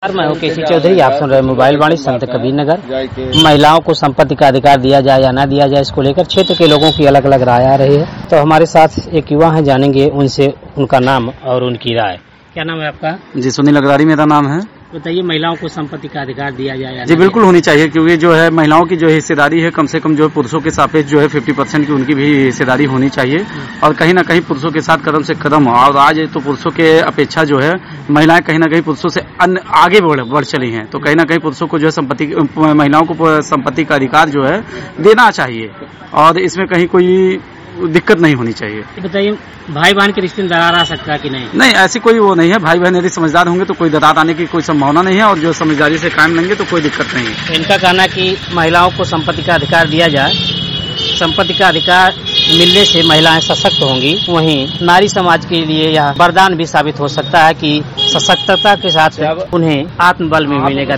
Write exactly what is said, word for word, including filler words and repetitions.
मैं हूँ केसी चौधरी। आप सुन रहे मोबाइल वाणी संत कबीर नगर। महिलाओं को संपत्ति का अधिकार दिया जाए या ना दिया जाए, इसको लेकर क्षेत्र के लोगों की अलग अलग राय आ रही है। तो हमारे साथ एक युवा है, जानेंगे उनसे उनका नाम और उनकी राय। क्या नाम है आपका? जी, सुनील अग्रवाल मेरा नाम है। बताइए, महिलाओं को संपत्ति का अधिकार दिया जाए या जी बिल्कुल होनी चाहिए, क्योंकि जो है महिलाओं की जो हिस्सेदारी है कम से कम जो है पुरुषों के सापेक्ष जो है पचास परसेंट की उनकी भी हिस्सेदारी होनी चाहिए। और कहीं ना कहीं पुरुषों के साथ कदम से कदम, और आज तो पुरुषों के अपेक्षा जो है महिलाएं कहीं ना कहीं पुरुषों से अन्य आगे बढ़ बढ़ चली हैं। तो कहीं ना कहीं पुरुषों को जो है संपत्ति, महिलाओं को संपत्ति का अधिकार जो है देना चाहिए, और इसमें कहीं कोई दिक्कत नहीं होनी चाहिए। बताइए, भाई बहन के रिश्ते में दरार आ सकता है कि नहीं? नहीं, ऐसी कोई वो नहीं है। भाई बहन यदि समझदार होंगे तो कोई दरार आने की कोई संभावना नहीं है, और जो समझदारी से कायम लेंगे तो कोई दिक्कत नहीं है। इनका कहना कि महिलाओं को संपत्ति का अधिकार दिया जाए, संपत्ति का अधिकार मिलने से महिलाएं सशक्त होंगी। वहीं नारी समाज के लिए यह वरदान भी साबित हो सकता है कि सशक्तता के साथ उन्हें आत्मबल भी मिलेगा।